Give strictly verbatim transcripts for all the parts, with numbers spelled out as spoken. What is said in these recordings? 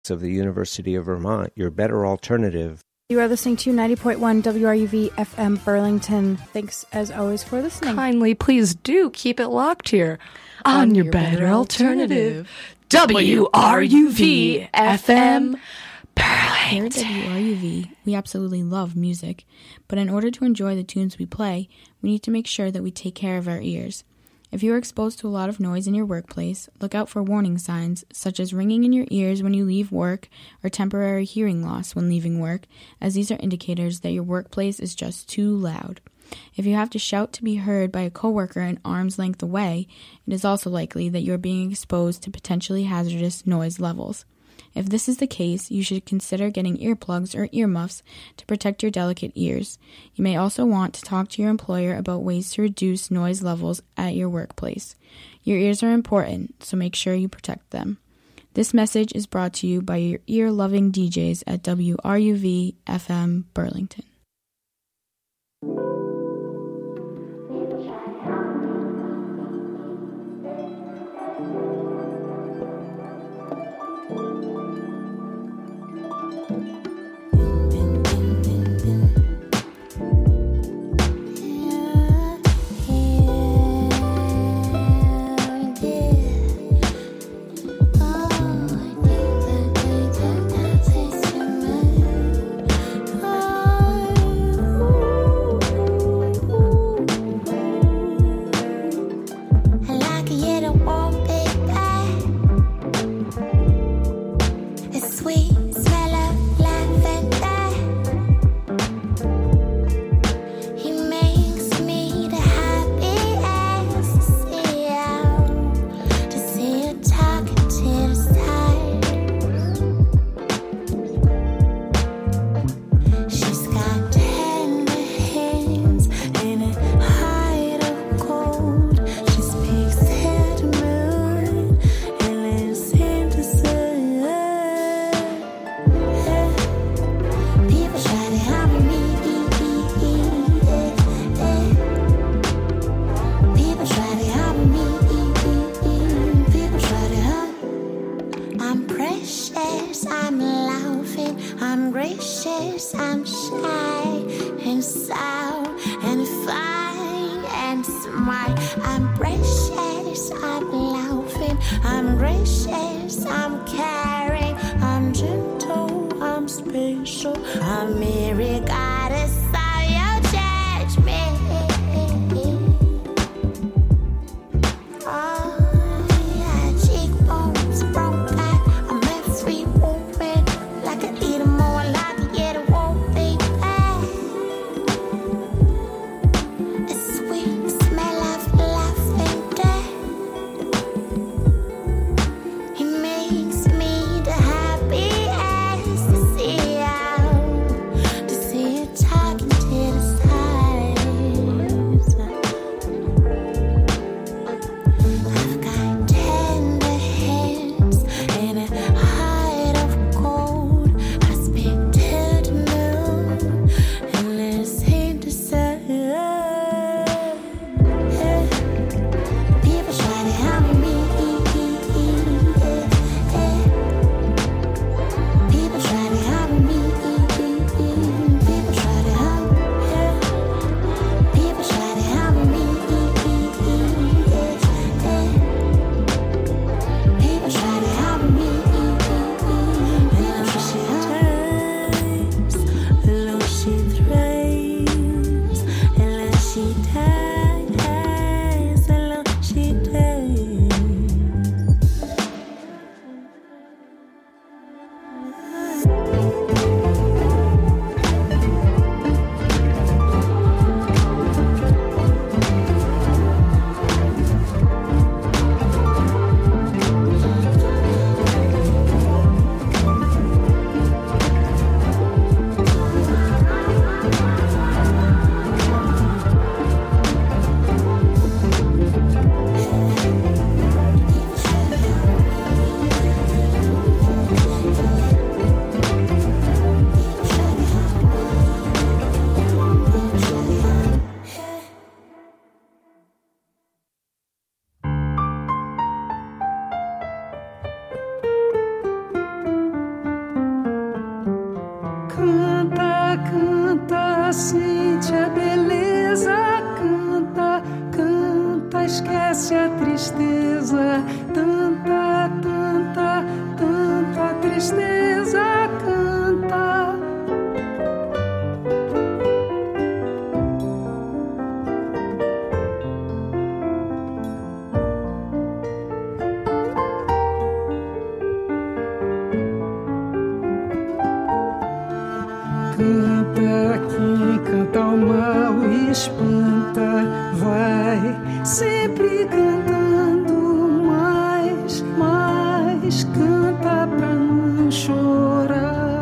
of the University of Vermont, your better alternative. You are listening to ninety point one W R U V F M Burlington. Thanks, as always, for listening. Kindly, please do keep it locked here on, on your, your better, better alternative. alternative. W R U V F M Burlington. Here at W R U V, we absolutely love music, but in order to enjoy the tunes we play, we need to make sure that we take care of our ears. If you are exposed to a lot of noise in your workplace, look out for warning signs, such as ringing in your ears when you leave work or temporary hearing loss when leaving work, as these are indicators that your workplace is just too loud. If you have to shout to be heard by a coworker an arm's length away, it is also likely that you are being exposed to potentially hazardous noise levels. If this is the case, you should consider getting earplugs or earmuffs to protect your delicate ears. You may also want to talk to your employer about ways to reduce noise levels at your workplace. Your ears are important, so make sure you protect them. This message is brought to you by your ear-loving D Js at W R U V F M Burlington. See sente a beleza, canta, canta, esquece a tristeza, tanta, tanta, tanta tristeza, canta. Canta, quem canta o mal espanta, vai sempre cantando mais, mais, canta pra não chorar.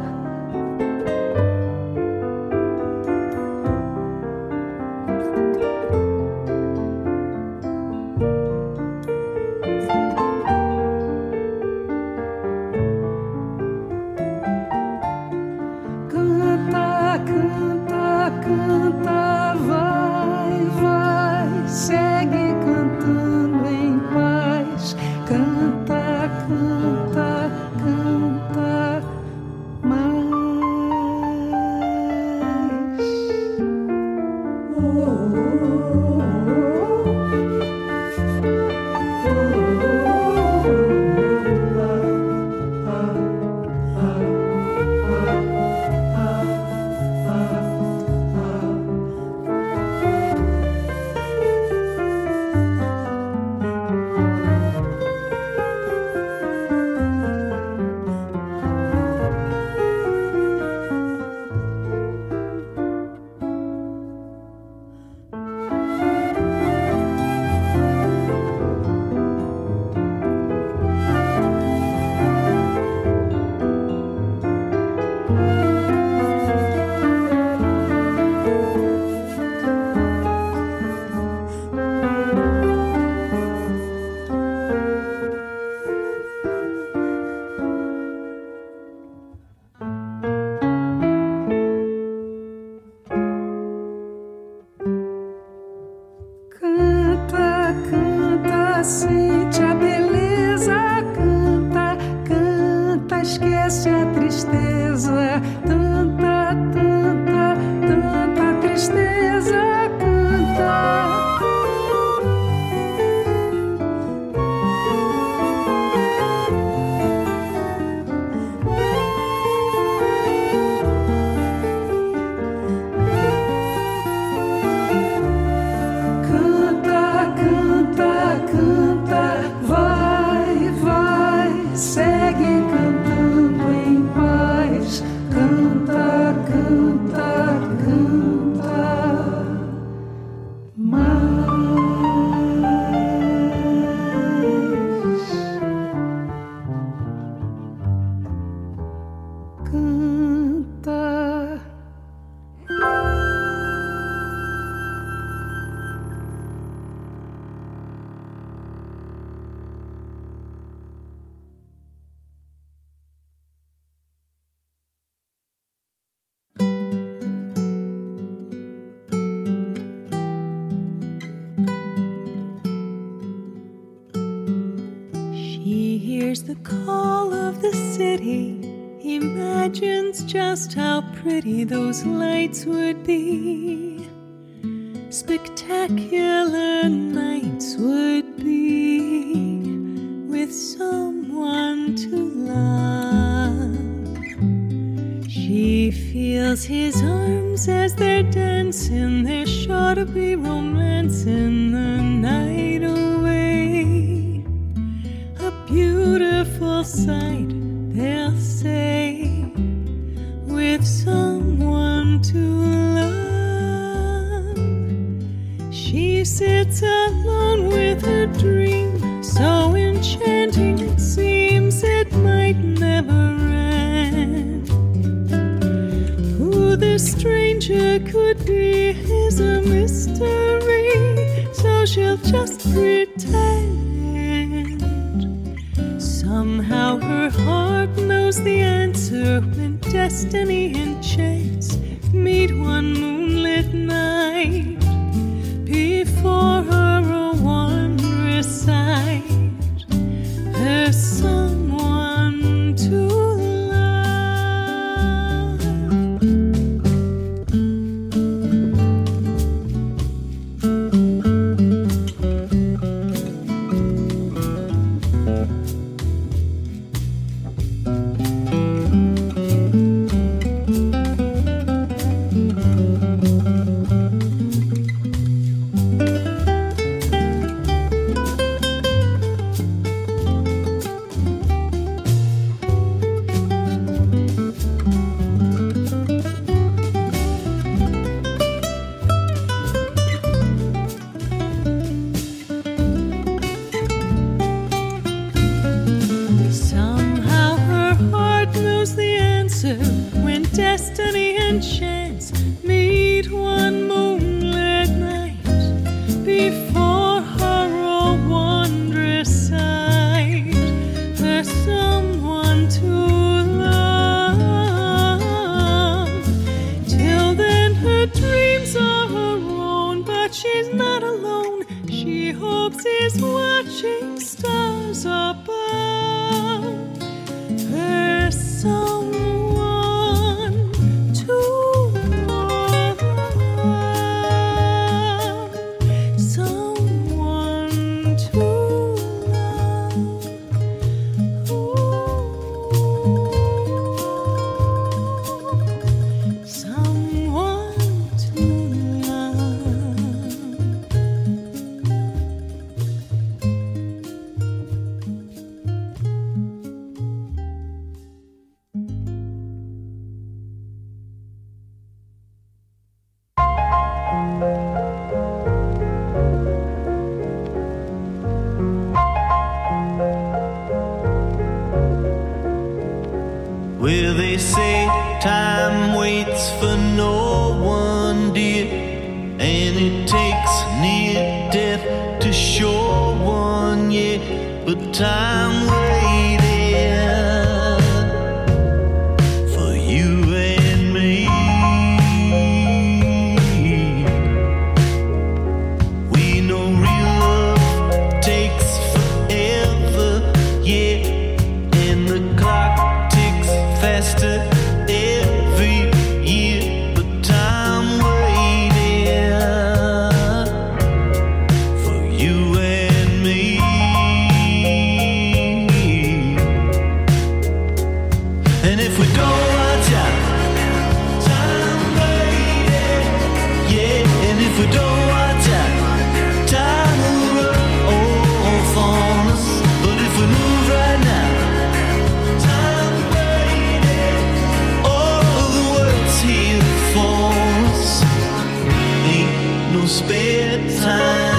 Canta, canta, canta, vai, vai, segue cantando em paz. Canta, canta, canta mais. Oh, oh, oh, canta, canta, sente a beleza, canta, canta, esquece a tristeza, tanta, tanta, tanta tristeza, canta. Canta, canta, canta, vai, vai, segue cantando em paz. Canta, canta, canta mais. Canta. She hears the call of the city, imagines just how pretty those lights would be. Spectacular nights would be with someone to love. She feels his arms as they're dancing, there's sure to be romance in the night away. A beautiful sight, they'll say, with someone to love. She sits alone with her dream, so enchanting it seems it might never end. Who this stranger could be is a mystery, so she'll just pretend. Somehow her heart knows the answer when destiny and chance meet one moonlit night. Before her a wondrous sight, there's someone to love. second chance. Meet one moonlit night before her a wondrous sight. There's someone to love. Till then her dreams are her own, but she's not alone. She hopes he's watching stars above. There's someone to love, someone to love. Ooh. Someone to love. Well, they say time waits for no one, dear, and it takes near death to show one, yeah, but time waited for you and me. We know real love takes forever, yeah, and the clock faster every year, but time waited for you and me. And if we don't watch out, time waited, yeah. And if we don't watch out, time will run off on us. But if we move right now, no spare time.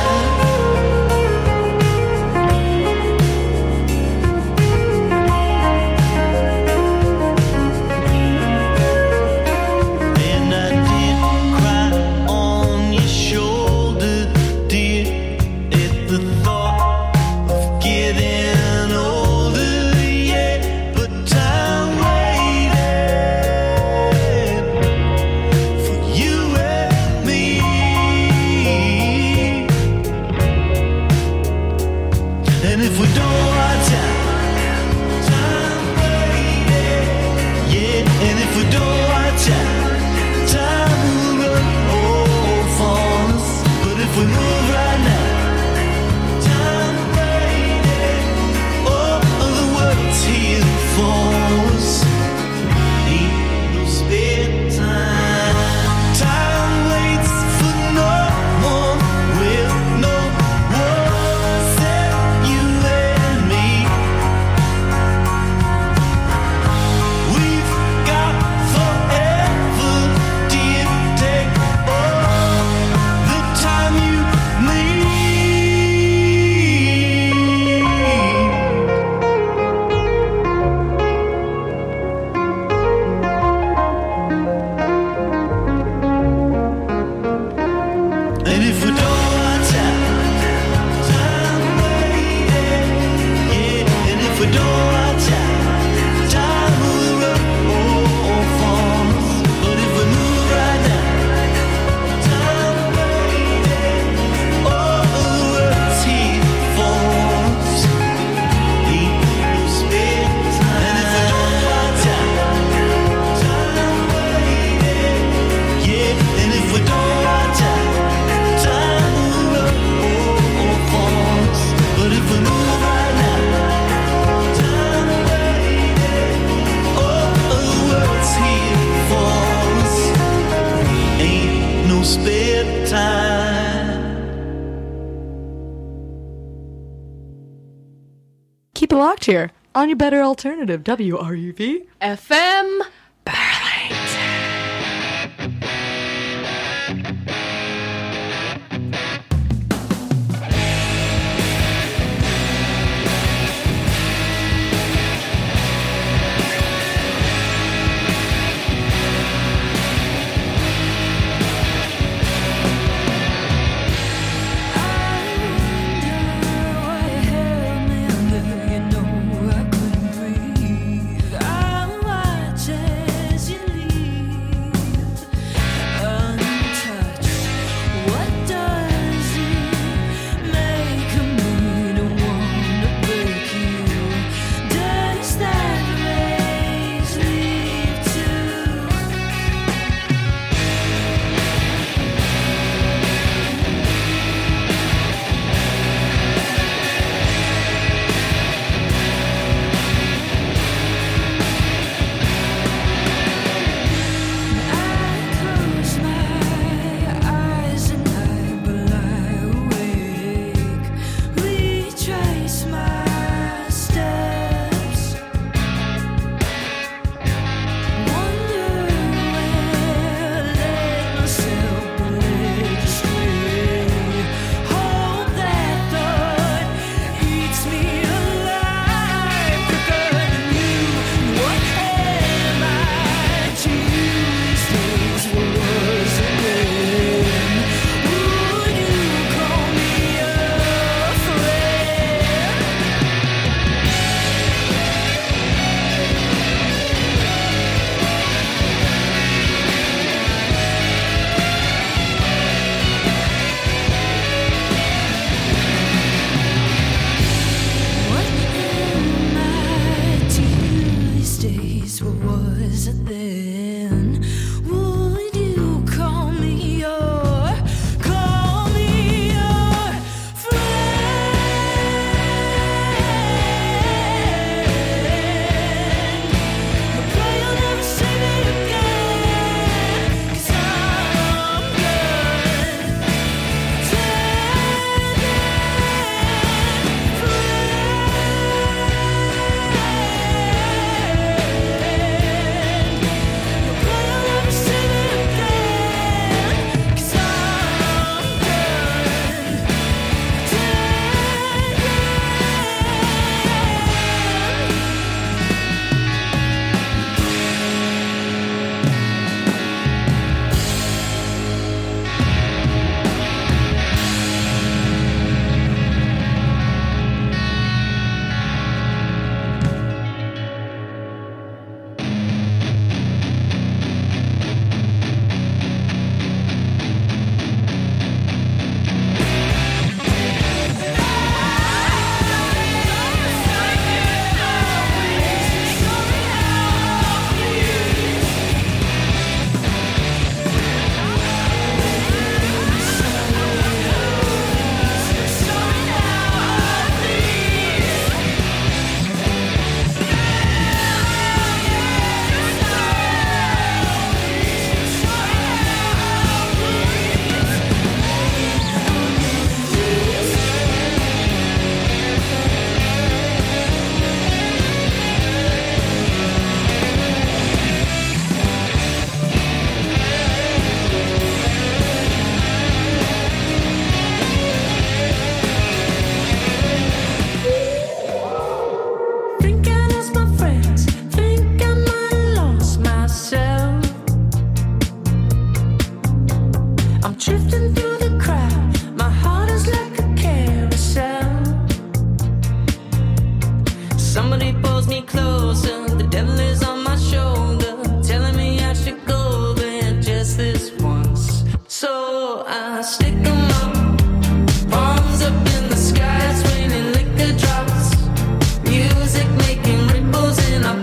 And I did cry on your shoulder, dear, at the thought of getting older, yeah, but time waited for you and me. And if we don't watch out, time waited, yeah. And if we don't watch out, time will run off on us. But if we move right now, time waited, all of the world's here for us. Ain't no spare time. Time waits for no one. Will no one except you and me. We've got forever, dear. Take all the time you need. And if we don't watch out, time waited, yeah. And if we don't watch out, time will run off on us. But if we move right now, time waited, all of the world's here for us. Ain't no spare time. And if we don't watch out, time waited, yeah. And if we don't watch out, time will run off on us. But if we move right now, time waited, all of the world's here for us. Ain't no spare time. Keep it locked here on your better alternative, W R U V F M Burlington. sit there